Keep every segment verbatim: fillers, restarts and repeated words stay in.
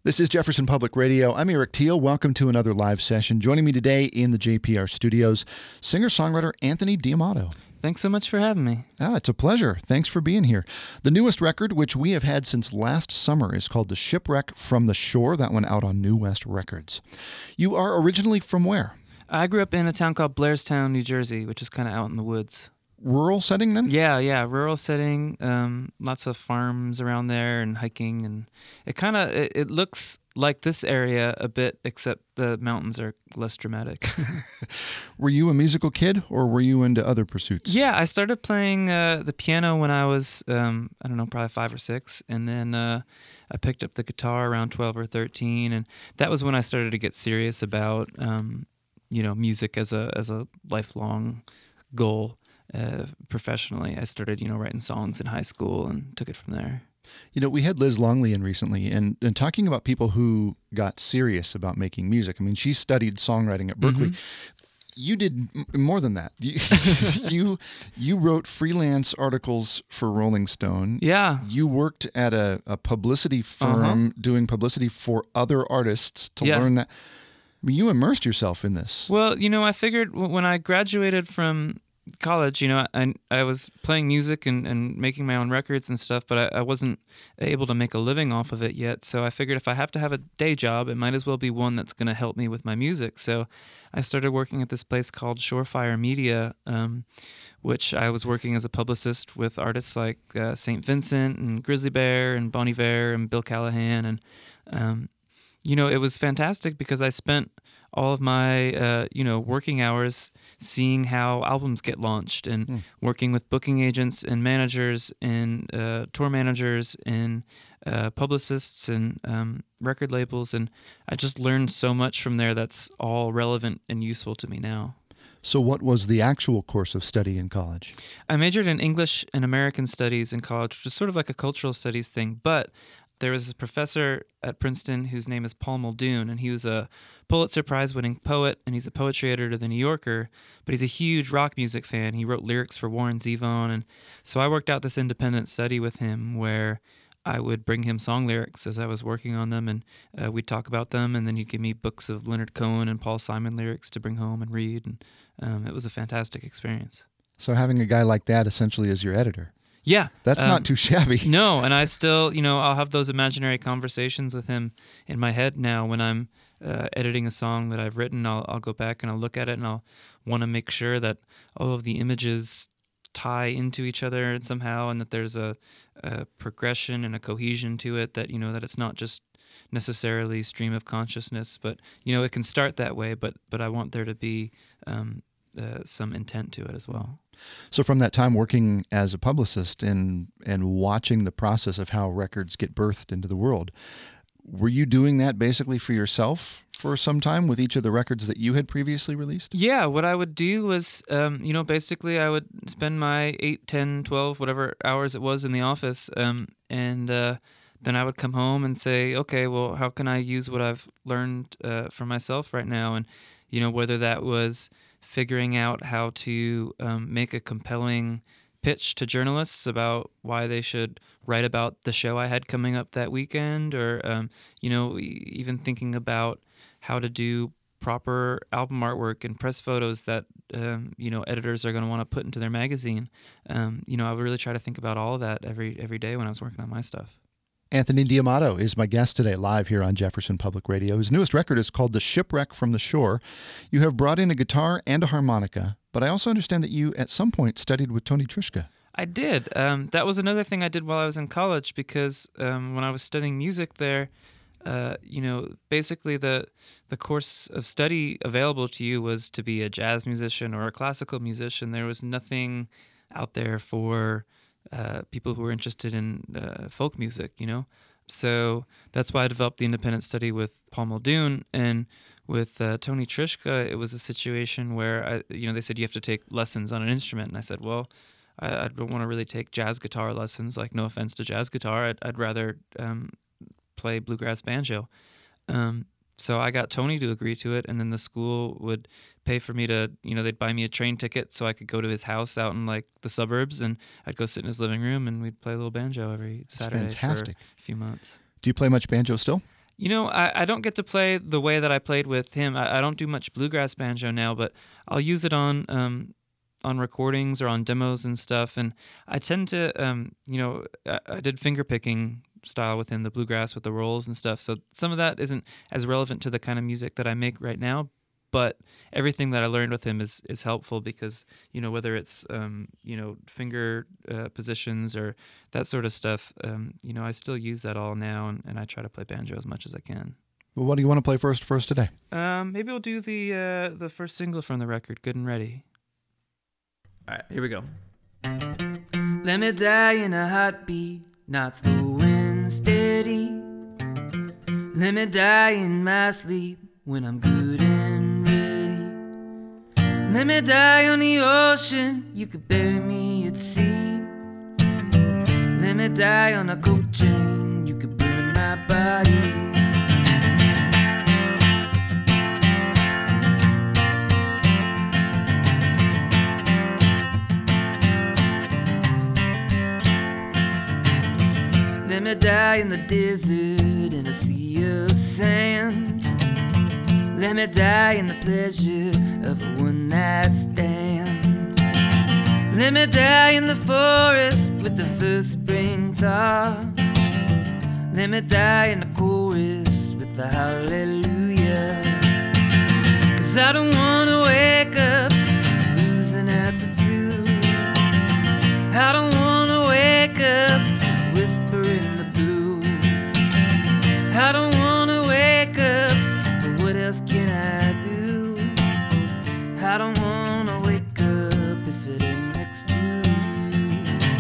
This is Jefferson Public Radio. I'm Eric Teal. Welcome to another live session. Joining me today in the J P R studios, singer-songwriter Anthony D'Amato. Thanks so much for having me. Ah, it's a pleasure. Thanks for being here. The newest record, which we have had since last summer, is called The Shipwreck from the Shore. That one out on New West Records. You are originally from where? I grew up in a town called Blairstown, New Jersey, which is kind of out in the woods. Rural setting then? Yeah, yeah, rural setting. Um, lots of farms around there and hiking, and it kind of it, it looks like this area a bit, except the mountains are less dramatic. Were you a musical kid, or were you into other pursuits? Yeah, I started playing uh, the piano when I was um, I don't know, probably five or six, and then uh, I picked up the guitar around twelve or thirteen, and that was when I started to get serious about um, you know music as a as a lifelong goal. Uh, professionally, I started, you know, writing songs in high school and took it from there. You know, we had Liz Longley in recently, and, and talking about people who got serious about making music. I mean, she studied songwriting at Berkeley. Mm-hmm. You did m- more than that. You, you you wrote freelance articles for Rolling Stone. Yeah. You worked at a, a publicity firm uh-huh. doing publicity for other artists to yeah. learn that. I mean, you immersed yourself in this. Well, you know, I figured when I graduated from college, you know, I I was playing music and, and making my own records and stuff, but I, I wasn't able to make a living off of it yet. So I figured if I have to have a day job, it might as well be one that's going to help me with my music. So I started working at this place called Shorefire Media, um, which I was working as a publicist with artists like uh, Saint Vincent and Grizzly Bear and Bon Iver and Bill Callahan. And, um, you know, it was fantastic because I spent all of my, uh, you know, working hours seeing how albums get launched and mm. working with booking agents and managers and uh, tour managers and uh, publicists and um, record labels. And I just learned so much from there that's all relevant and useful to me now. So what was the actual course of study in college? I majored in English and American Studies in college, which is sort of like a cultural studies thing, but there was a professor at Princeton whose name is Paul Muldoon, and he was a Pulitzer Prize-winning poet, and he's a poetry editor to The New Yorker, but he's a huge rock music fan. He wrote lyrics for Warren Zevon, and so I worked out this independent study with him where I would bring him song lyrics as I was working on them, and uh, we'd talk about them, and then he'd give me books of Leonard Cohen and Paul Simon lyrics to bring home and read, and um, it was a fantastic experience. So having a guy like that essentially as your editor. Yeah. That's um, not too shabby. No, and I still, you know, I'll have those imaginary conversations with him in my head now when I'm uh, editing a song that I've written. I'll, I'll go back and I'll look at it and I'll want to make sure that all of the images tie into each other somehow and that there's a, a progression and a cohesion to it, that, you know, that it's not just necessarily stream of consciousness, but, you know, it can start that way, but, but I want there to be um, uh, some intent to it as well. So from that time working as a publicist and and watching the process of how records get birthed into the world, were you doing that basically for yourself for some time with each of the records that you had previously released? Yeah, what I would do was, um, you know, basically I would spend my eight, ten, twelve, whatever hours it was in the office, um, and uh, then I would come home and say, okay, well, how can I use what I've learned uh, for myself right now? And, you know, whether that was figuring out how to um, make a compelling pitch to journalists about why they should write about the show I had coming up that weekend, or, um, you know, even thinking about how to do proper album artwork and press photos that, um, you know, editors are going to want to put into their magazine. Um, you know, I would really try to think about all of that every every day when I was working on my stuff. Anthony D'Amato is my guest today, live here on Jefferson Public Radio. His newest record is called The Shipwreck from the Shore. You have brought in a guitar and a harmonica, but I also understand that you, at some point, studied with Tony Trischka. I did. Um, that was another thing I did while I was in college, because um, when I was studying music there, uh, you know, basically the the course of study available to you was to be a jazz musician or a classical musician. There was nothing out there for Uh, people who were interested in uh, folk music, you know? So that's why I developed the independent study with Paul Muldoon. And with uh, Tony Trischka, it was a situation where, I, you know, they said you have to take lessons on an instrument. And I said, well, I, I don't want to really take jazz guitar lessons. Like, no offense to jazz guitar. I'd, I'd rather um, play bluegrass banjo. Um, So I got Tony to agree to it, and then the school would pay for me to, you know, they'd buy me a train ticket so I could go to his house out in like the suburbs, and I'd go sit in his living room and we'd play a little banjo every That's Saturday fantastic. for a few months. Do you play much banjo still? You know, I, I don't get to play the way that I played with him. I, I don't do much bluegrass banjo now, but I'll use it on um, on recordings or on demos and stuff. And I tend to, um, you know, I, I did finger picking style with him, the bluegrass with the rolls and stuff. So some of that isn't as relevant to the kind of music that I make right now. But everything that I learned with him is, is helpful because, you know, whether it's, um, you know, finger uh, positions or that sort of stuff, um, you know, I still use that all now, and, and I try to play banjo as much as I can. Well, what do you want to play first for us today? Um, maybe we'll do the uh, the first single from the record, Good and Ready. All right, here we go. Let me die in a heartbeat, not slow and steady. Let me die in my sleep when I'm good and ready. Let me die on the ocean, you could bury me at sea. Let me die on a coal train, you could burn my body. Let me die in the desert in a sea of sand. Let me die in the pleasure of a one-night stand. Let me die in the forest with the first spring thaw. Let me die in the chorus with the hallelujah. Cause I don't wanna wake up losing altitude. I don't wanna wake up whispering the blues. I don't wanna wake up, but what else can I do? I don't wanna wake up if it ain't next to you.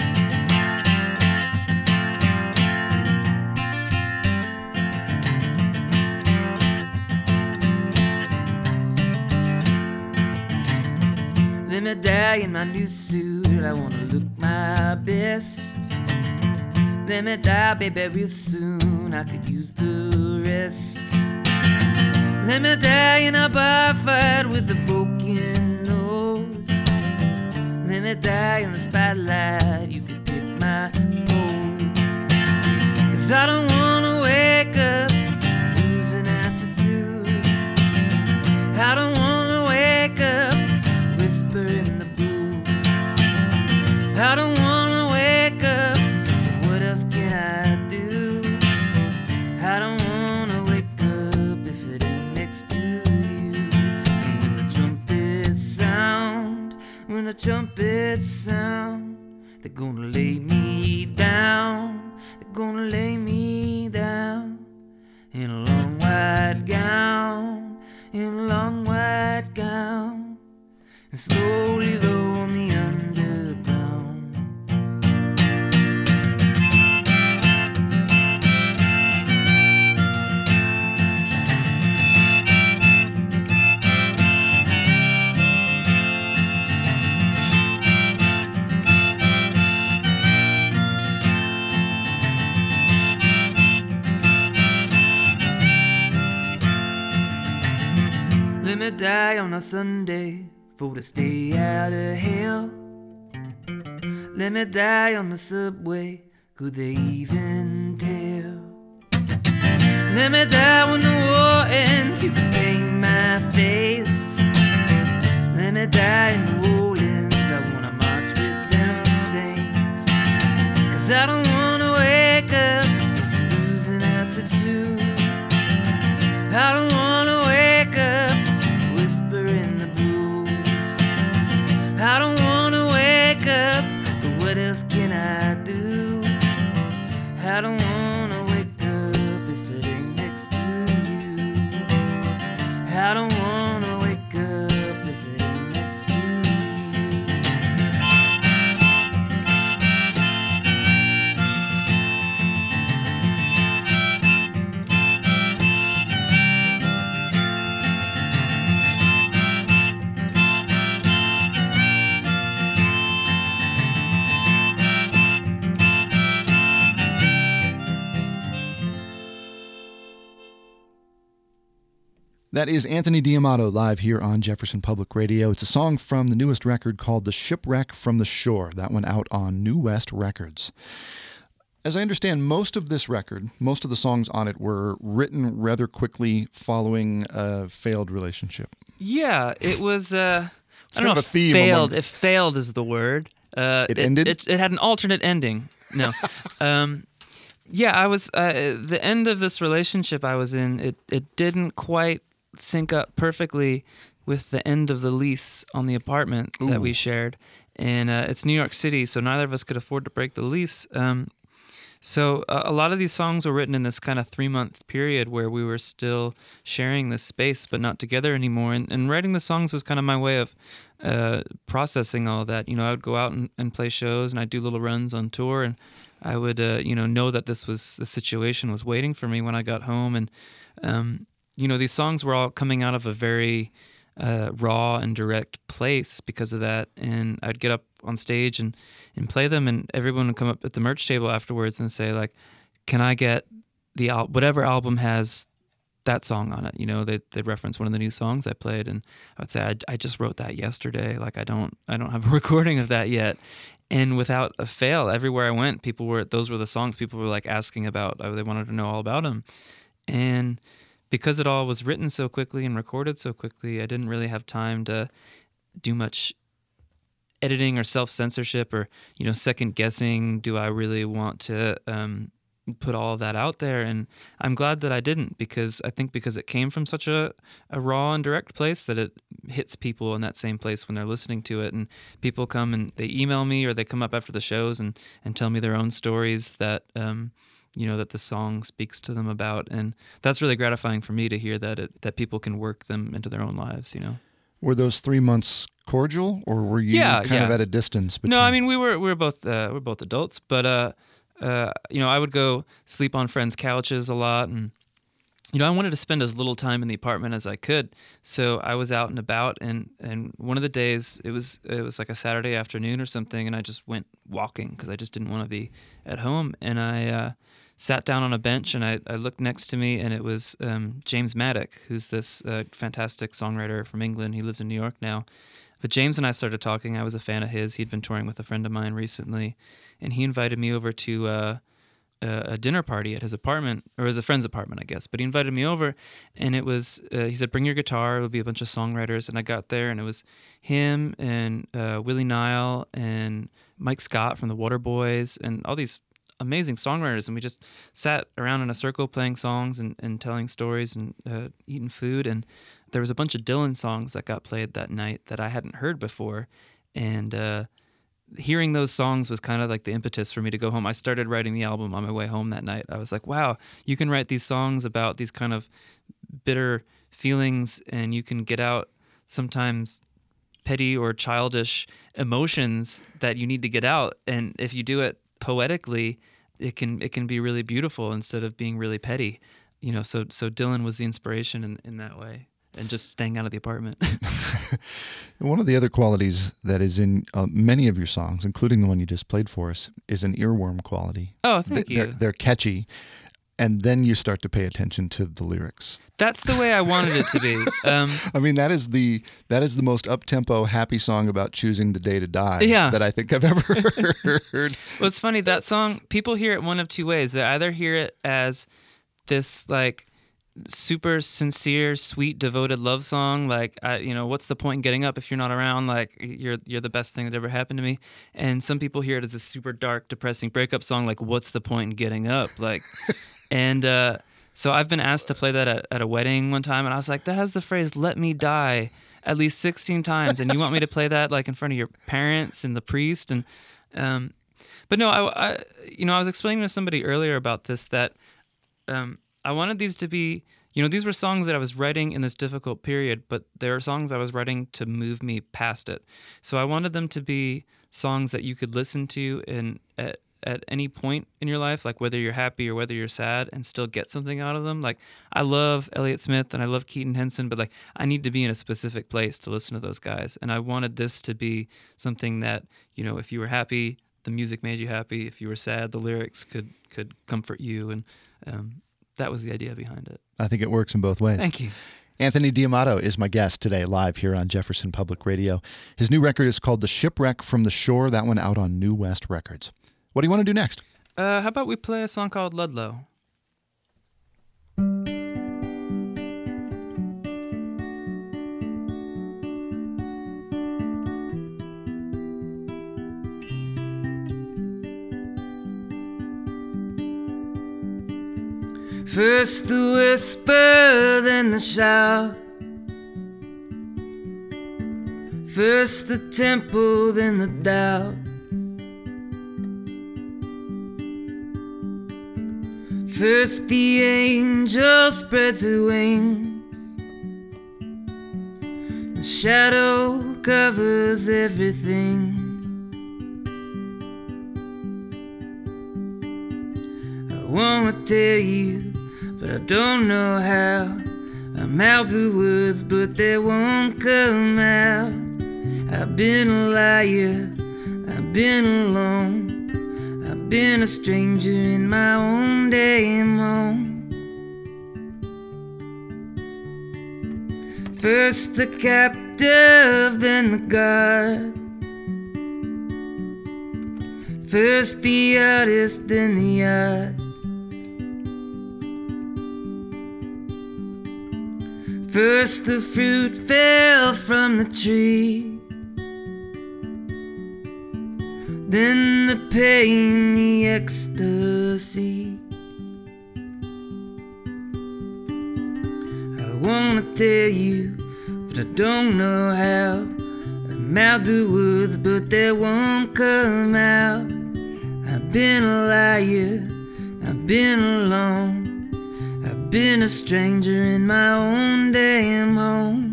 Let me die in my new suit, I wanna look my best. Let me die, baby, real soon, I could use the rest. Let me die in a bar fight with a broken nose. Let me die in the spotlight, you could pick my pose. Cause I don't wanna wake up losing altitude. I don't wanna wake up whispering the blues. I don't wanna wake up, what else can I do? I don't wanna wake up if it ain't next to you. And when the trumpets sound, when the trumpets sound, they're gonna lay me down, they're gonna lay me down in a long white gown, in a long white gown, and slowly lower me underground. Let me die on a Sunday for to stay out of hell. Let me die on the subway, could they even tell? Let me die when the war ends, you can paint my face. Let me die in New Orleans, I wanna march with them saints. Cause I don't wanna wake up losing altitude. I don't wanna wake up whispering the blues. I don't wanna wake up, but what else can I do? I don't wanna wake up if it ain't next to you. I don't wanna wake up if it ain't next to you. That is Anthony D'Amato live here on Jefferson Public Radio. It's a song from the newest record called The Shipwreck from the Shore. That went out on New West Records. as I understand, most of this record, most of the songs on it were written rather quickly following a failed relationship. Yeah, it was. Uh, It's I don't kind know of a if theme failed. among- If failed is the word. Uh, It ended? It, it had an alternate ending. No. um, yeah, I was. Uh, the end of this relationship I was in. It it didn't quite sync up perfectly with the end of the lease on the apartment that we Ooh. shared, and uh, it's New York City, so neither of us could afford to break the lease. Um, So uh, a lot of these songs were written in this kind of three-month period where we were still sharing this space but not together anymore. And, and writing the songs was kind of my way of uh, processing all of that. You know, I would go out and, and play shows, and I'd do little runs on tour, and I would, uh, you know, know that this was the situation was waiting for me when I got home. And, um, you know, these songs were all coming out of a very uh, raw and direct place because of that. And I'd get up on stage and, and play them, and everyone would come up at the merch table afterwards and say, like, can I get the al- whatever album has that song on it? You know, they they reference one of the new songs I played, and I would say, I, I just wrote that yesterday. Like, I don't I don't have a recording of that yet. And without a fail, everywhere I went, people were those were the songs people were like asking about. Uh, They wanted to know all about them, and because it all was written so quickly and recorded so quickly, I didn't really have time to do much editing or self-censorship or, you know, second guessing. Do I really want to um, put all of that out there? And I'm glad that I didn't, because I think because it came from such a, a raw and direct place that it hits people in that same place when they're listening to it. And people come and they email me, or they come up after the shows and, and tell me their own stories that, um, you know, that the song speaks to them about. And that's really gratifying for me to hear that it, that people can work them into their own lives, you know. Were those three months cordial, or were you Yeah, kind yeah. of at a distance between? No, I mean we were we were both uh, we're both adults, but uh, uh, you know, I would go sleep on friends' couches a lot, and you know, I wanted to spend as little time in the apartment as I could. So I was out and about, and, and one of the days it was it was like a Saturday afternoon or something, and I just went walking because I just didn't want to be at home, and I uh, sat down on a bench, and I, I looked next to me, and it was um, James Maddock, who's this uh, fantastic songwriter from England. He lives in New York now. But James and I started talking. I was a fan of his. He'd been touring with a friend of mine recently, and he invited me over to uh, a, a dinner party at his apartment, or his a friend's apartment, I guess. But he invited me over, and it was, uh, he said, bring your guitar. It'll be a bunch of songwriters. And I got there, and it was him and uh, Willie Nile and Mike Scott from the Waterboys and all these amazing songwriters. And we just sat around in a circle playing songs and, and telling stories and uh, eating food. And there was a bunch of Dylan songs that got played that night that I hadn't heard before. And uh, hearing those songs was kind of like the impetus for me to go home. I started writing the album on my way home that night. I was like, wow, you can write these songs about these kind of bitter feelings, and you can get out sometimes petty or childish emotions that you need to get out. And if you do it poetically, it can it can be really beautiful instead of being really petty. You know, so so Dylan was the inspiration in, in that way. And just staying out of the apartment. One of the other qualities that is in uh, many of your songs, including the one you just played for us, is an earworm quality. Oh, thank Th- they're, you. They're catchy, and then you start to pay attention to the lyrics. That's the way I wanted it to be. Um, I mean, that is the that is the most up-tempo, happy song about choosing the day to die Yeah. that I think I've ever heard. well, it's funny, that song, people hear it one of two ways. They either hear it as this, like, super sincere, sweet, devoted love song, like, I, you know, what's the point in getting up if you're not around? Like, you're you're the best thing that ever happened to me. And some people hear it as a super dark, depressing breakup song, like, what's the point in getting up? Like, and uh, so I've been asked to play that at, at a wedding one time, and I was like, that has the phrase "let me die" at least sixteen times, and you want me to play that like in front of your parents and the priest? And um, but no, I, I you know I was explaining to somebody earlier about this, that um. I wanted these to be, you know, these were songs that I was writing in this difficult period, but there are songs I was writing to move me past it. So I wanted them to be songs that you could listen to in at, at any point in your life, like whether you're happy or whether you're sad, and still get something out of them. Like, I love Elliott Smith and I love Keaton Henson, but like, I need to be in a specific place to listen to those guys. And I wanted this to be something that, you know, if you were happy, the music made you happy. If you were sad, the lyrics could could comfort you. And um, that was the idea behind it. I think it works in both ways. Thank you. Anthony D'Amato is my guest today, live here on Jefferson Public Radio. His new record is called The Shipwreck from the Shore, that one out on New West Records. What do you want to do next? Uh, how about we play a song called Ludlow? First the whisper, then the shout. First the tempo, then the doubt. First the angel spreads her wings. The shadow covers everything. I wanna tell you, but I don't know how. I mouth the words, but they won't come out. I've been a liar, I've been alone, I've been a stranger in my own damn home. First the captive, then the guard. First the artist, then the art. First the fruit fell from the tree, then the pain, the ecstasy. I wanna tell you, but I don't know how. I mouth the words, but they won't come out. I've been a liar, I've been alone, I've been a stranger in my own damn home.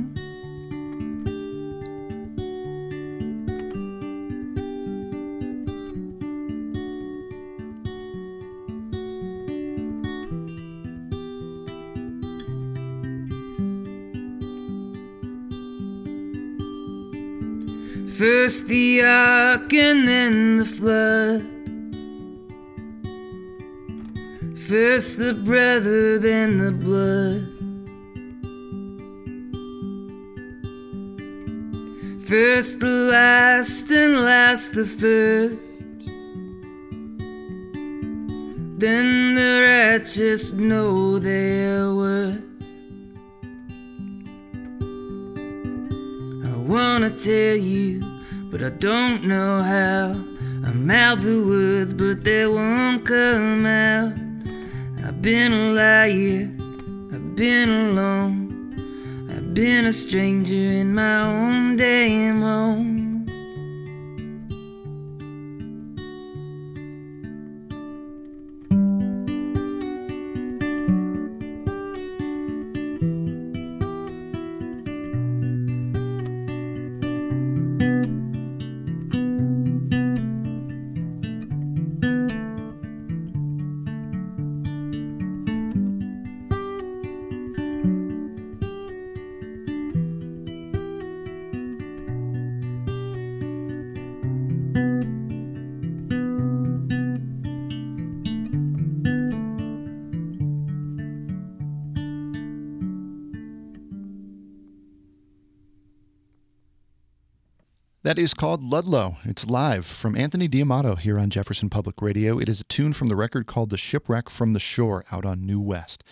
First the ark and then the flood. First the brother, then the blood. First the last and last the first. Then the righteous know their worth. I wanna tell you, but I don't know how. I mouth the words, but they won't come out. I've been a liar, I've been alone, I've been a stranger in my own damn home. That is called Ludlow. It's live from Anthony D'Amato here on Jefferson Public Radio. It is a tune from the record called The Shipwreck from the Shore out on New West.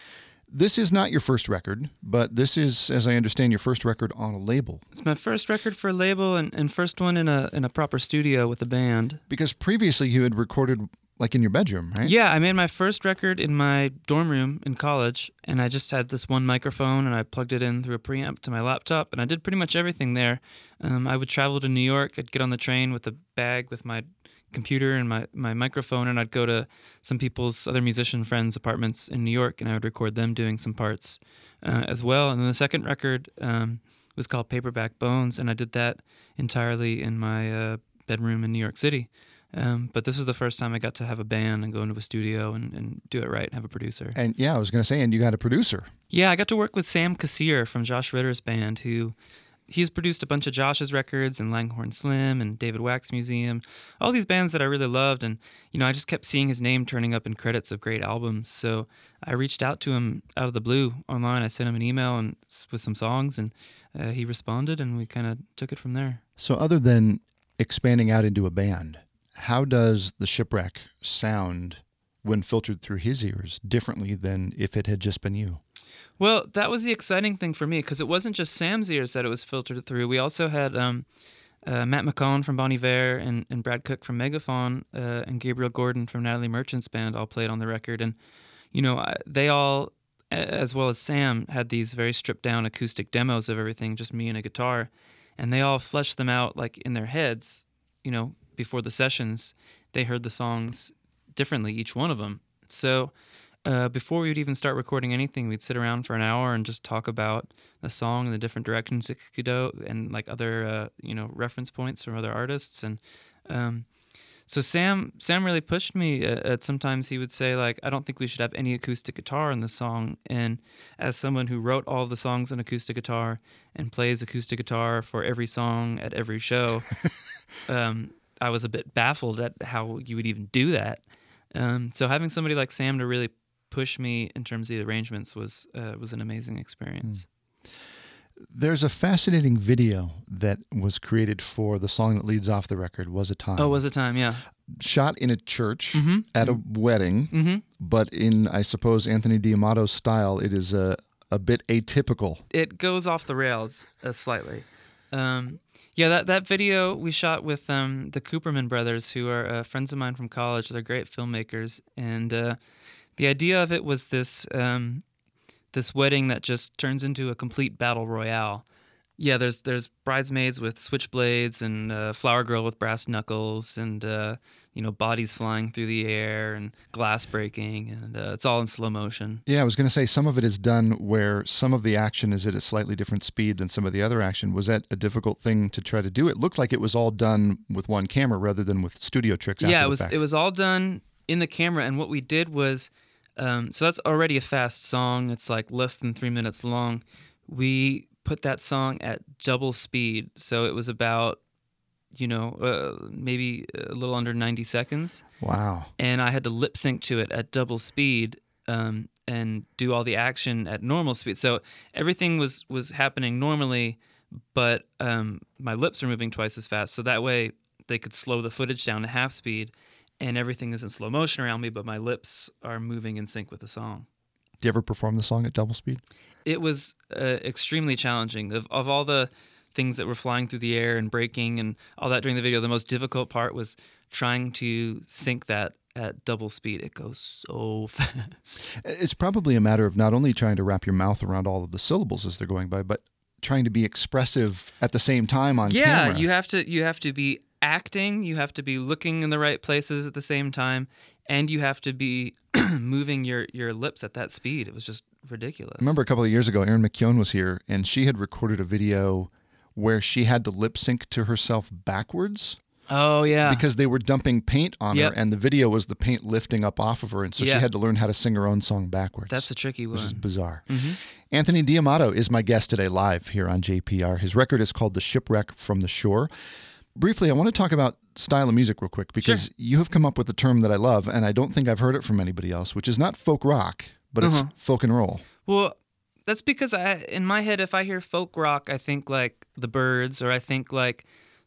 This is not your first record, but this is, as I understand, your first record on a label. It's my first record for a label and, and first one in a in a proper studio with a band. Because previously you had recorded like in your bedroom, right? Yeah, I made my first record in my dorm room in college, and I just had this one microphone, and I plugged it in through a preamp to my laptop, and I did pretty much everything there. Um, I would travel to New York. I'd get on the train with a bag with my computer and my, my microphone, and I'd go to some people's other musician friends' apartments in New York, and I would record them doing some parts uh, as well. And then the second record um, was called Paperback Bones, and I did that entirely in my uh, bedroom in New York City. Um, but this was the first time I got to have a band and go into a studio and, and do it right and have a producer. And yeah, I was going to say, and you got a producer. Yeah, I got to work with Sam Kassir from Josh Ritter's band, who he's produced a bunch of Josh's records and Langhorne Slim and David Wax Museum, all these bands that I really loved. And, you know, I just kept seeing his name turning up in credits of great albums. So I reached out to him out of the blue online. I sent him an email and with some songs, and uh, he responded, and we kind of took it from there. So other than expanding out into a band, how does the Shipwreck sound when filtered through his ears differently than if it had just been you? Well, that was the exciting thing for me, because it wasn't just Sam's ears that it was filtered through. We also had um, uh, Matt McCollum from Bon Iver and, and Brad Cook from Megaphone uh, and Gabriel Gordon from Natalie Merchant's band all played on the record. And, you know, I- they all, a- as well as Sam, had these very stripped-down acoustic demos of everything, just me and a guitar. And they all fleshed them out, like, in their heads, you know, before the sessions. They heard the songs differently, each one of them. So uh, before we would even start recording anything, we'd sit around for an hour and just talk about the song and the different directions it could go, and like other uh, you know reference points from other artists. And um, so Sam Sam really pushed me. At, at sometimes he would say, like, I don't think we should have any acoustic guitar in the song. And as someone who wrote all of the songs on acoustic guitar and plays acoustic guitar for every song at every show, um, I was a bit baffled at how you would even do that. Um, so having somebody like Sam to really push me in terms of the arrangements was uh, was an amazing experience. Mm. There's a fascinating video that was created for the song that leads off the record, Was a Time. Oh, Was a Time, yeah. Shot in a church Mm-hmm. at a wedding, Mm-hmm. but in, I suppose, Anthony D'Amato's style, it is a, a bit atypical. It goes off the rails uh, slightly. Um, yeah, that, that video we shot with um, the Cooperman brothers, who are uh, friends of mine from college. They're great filmmakers. And uh, the idea of it was this um, this wedding that just turns into a complete battle royale. Yeah, there's there's bridesmaids with switchblades and uh, flower girl with brass knuckles and uh, you know bodies flying through the air and glass breaking, and uh, it's all in slow motion. Yeah, I was going to say some of it is done where some of the action is at a slightly different speed than some of the other action. Was that a difficult thing to try to do? It looked like it was all done with one camera rather than with studio tricks. After Yeah, it the was fact. it was all done in the camera, and what we did was, um, so that's already a fast song. It's like less than three minutes long. We put that song at double speed, so it was about, you know, uh, maybe a little under ninety seconds. Wow. And I had to lip sync to it at double speed um, and do all the action at normal speed. So everything was was happening normally, but um, my lips are moving twice as fast. So that way they could slow the footage down to half speed, and everything is in slow motion around me, but my lips are moving in sync with the song. Do you ever perform the song at double speed? It was uh, extremely challenging. Of, of all the things that were flying through the air and breaking and all that during the video, the most difficult part was trying to sync that at double speed. It goes so fast. It's probably a matter of not only trying to wrap your mouth around all of the syllables as they're going by, but trying to be expressive at the same time on yeah, camera. you have to you have to be acting, you have to be looking in the right places at the same time, and you have to be moving your, your lips at that speed. It was just ridiculous. I remember a couple of years ago, Erin McKeown was here, and she had recorded a video where she had to lip sync to herself backwards. Oh, yeah. Because they were dumping paint on Yep. her, and the video was the paint lifting up off of her, and so Yeah. she had to learn how to sing her own song backwards. That's a tricky one. Which is bizarre. Mhm. Anthony D'Amato is my guest today live here on J P R. His record is called The Shipwreck from the Shore. Briefly, I want to talk about style of music real quick, because Sure. you have come up with a term that I love, and I don't think I've heard it from anybody else, which is not folk rock, but Uh-huh. it's folk and roll. Well, that's because I, in my head, if I hear folk rock, I think like the Byrds, or I think like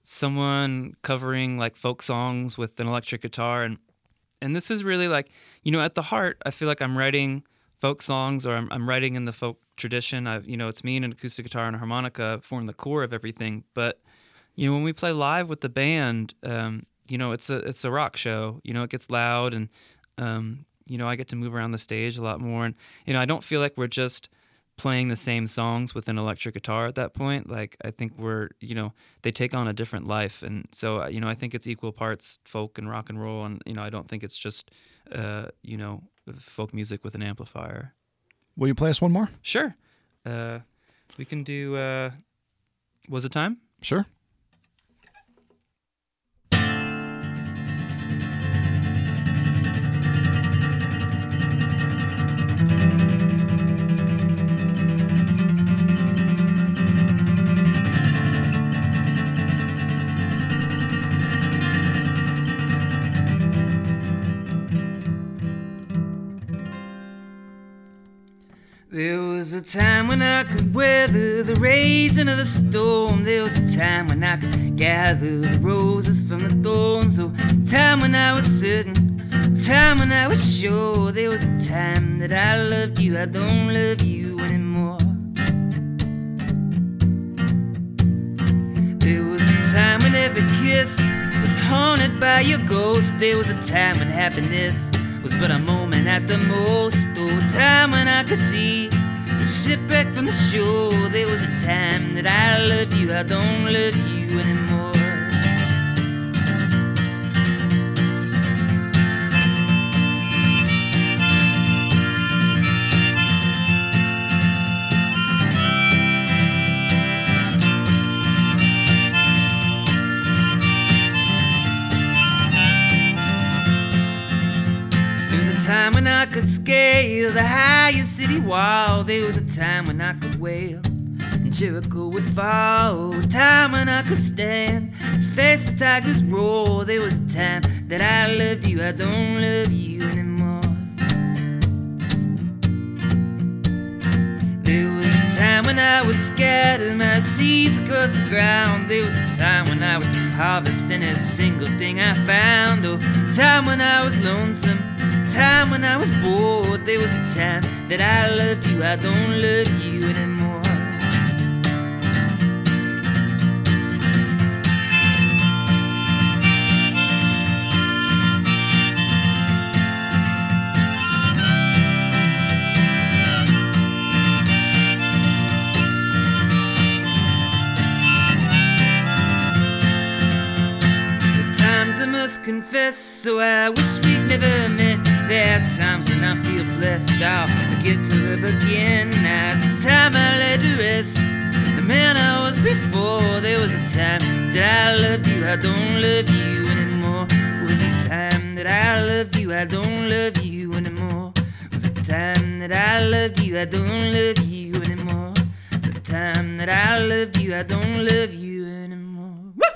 someone covering like folk songs with an electric guitar, and and this is really like, you know, at the heart, I feel like I'm writing folk songs, or I'm, I'm writing in the folk tradition. I've, you know, it's me and an acoustic guitar and a harmonica form the core of everything. But you know, when we play live with the band, um, you know, it's a it's a rock show. You know, it gets loud, and um, you know, I get to move around the stage a lot more, and you know, I don't feel like we're just playing the same songs with an electric guitar at that point. Like, I think we're, you know, they take on a different life. And so, you know, I think it's equal parts folk and rock and roll. And, you know, I don't think it's just, uh, you know, folk music with an amplifier. Will you play us one more? Sure. Uh, we can do, uh, Was It Time? Sure. There was a time when I could weather the raging of the storm. There was a time when I could gather the roses from the thorns. Oh, time when I was certain, time when I was sure. There was a time that I loved you, I don't love you anymore. There was a time when every kiss was haunted by your ghost. There was a time when happiness was but a moment at the most. Oh, a time when I could see the shipwreck from the shore. There was a time that I loved you, I don't love you anymore. Time when I could scale the highest city wall. There was a time when I could wail and Jericho would fall. A time when I could stand and face the tiger's roar. There was a time that I loved you, I don't love you anymore. There was a time when I would scatter my seeds across the ground. There was a time when I would harvest any single thing I found. Oh, a time when I was lonesome, time when I was bored. There was a time that I loved you, I don't love you anymore. The times I must confess, so I wish we'd never met. There are times when I feel blessed, I'll forget to live again. Now it's time I let to rest the man I was before. There was a time that I loved you, I don't love you anymore. Was a time that I loved you, I don't love you anymore. Was a time that I loved you, I don't love you anymore. Was a time that I loved you, I don't love you anymore. Woo!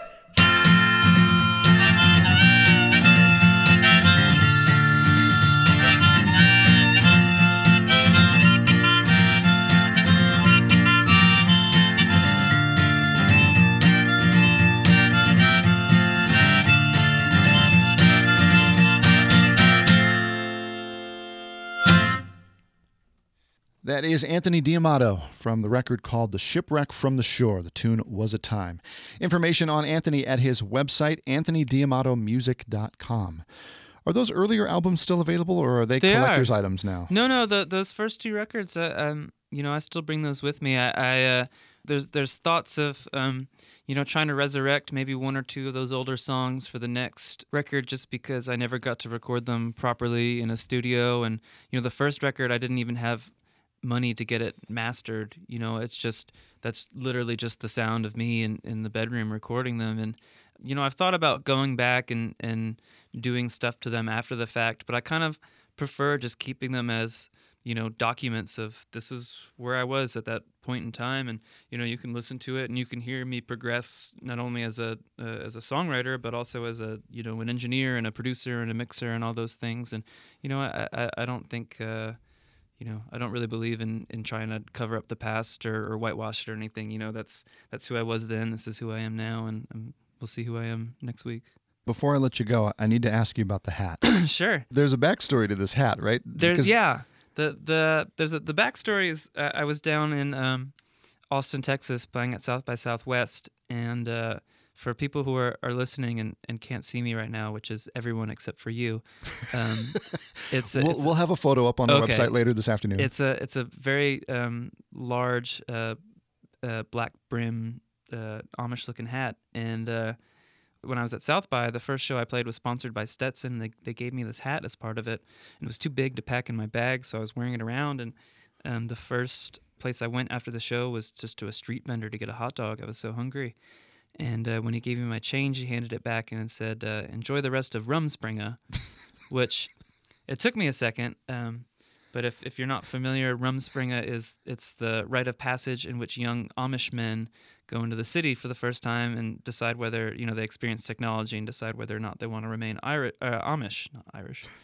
That is Anthony D'Amato from the record called The Shipwreck from the Shore. The tune Was a Time. Information on Anthony at his website, anthony d'amato music dot com. Are those earlier albums still available, or are they, They collector's are. items now? No, no, the, those first two records, uh, um, you know, I still bring those with me. I, I uh, there's there's thoughts of, um, you know, trying to resurrect maybe one or two of those older songs for the next record, just because I never got to record them properly in a studio. And you know, the first record, I didn't even have money to get it mastered. You know, it's just that's literally just the sound of me in, in the bedroom recording them. And you know, I've thought about going back and, and doing stuff to them after the fact, but I kind of prefer just keeping them as, you know, documents of this is where I was at that point in time. And you know, you can listen to it and you can hear me progress not only as a uh, as a songwriter, but also as a, you know, an engineer and a producer and a mixer and all those things. And you know, I I, I don't think uh You know, I don't really believe in, in trying to cover up the past or, or whitewash it or anything. You know, that's that's who I was then. This is who I am now, and, and we'll see who I am next week. Before I let you go, I need to ask you about the hat. Sure. There's a backstory to this hat, right? There's Because- yeah. The the there's a, the backstory is uh, I was down in um, Austin, Texas, playing at South by Southwest, and uh, for people who are, are listening and, and can't see me right now, which is everyone except for you, um, it's, a, we'll, it's we'll have a photo up on our Okay. website later this afternoon. It's a it's a very um, large uh, uh, black brim uh, Amish looking hat, and uh, when I was at South by, the first show I played was sponsored by Stetson. They they gave me this hat as part of it, and it was too big to pack in my bag, so I was wearing it around. And um, the first place I went after the show was just to a street vendor to get a hot dog. I was so hungry. And uh, when he gave me my change, he handed it back and said, uh, "Enjoy the rest of Rumspringa," which it took me a second. Um, but if, if you're not familiar, Rumspringa is it's the rite of passage in which young Amish men go into the city for the first time and decide whether, you know, they experience technology and decide whether or not they want to remain Iri- uh, Amish, not Irish.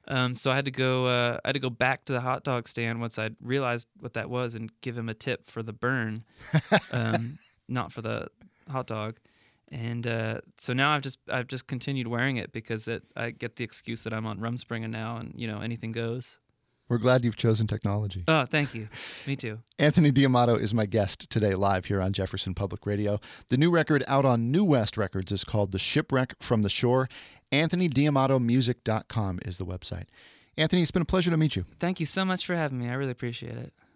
Um, so I had to go. Uh, I had to go back to the hot dog stand once I realized what that was, and give him a tip for the burn, um, not for the hot dog. And uh, so now I've just I've just continued wearing it because it I get the excuse that I'm on Rumspringa now, and you know anything goes. We're glad you've chosen technology. Oh, thank you. Me too. Anthony D'Amato is my guest today live here on Jefferson Public Radio. The new record out on New West Records is called The Shipwreck from the Shore. Anthony D'Amato Music dot com is the website. Anthony, it's been a pleasure to meet you. Thank you so much for having me. I really appreciate it.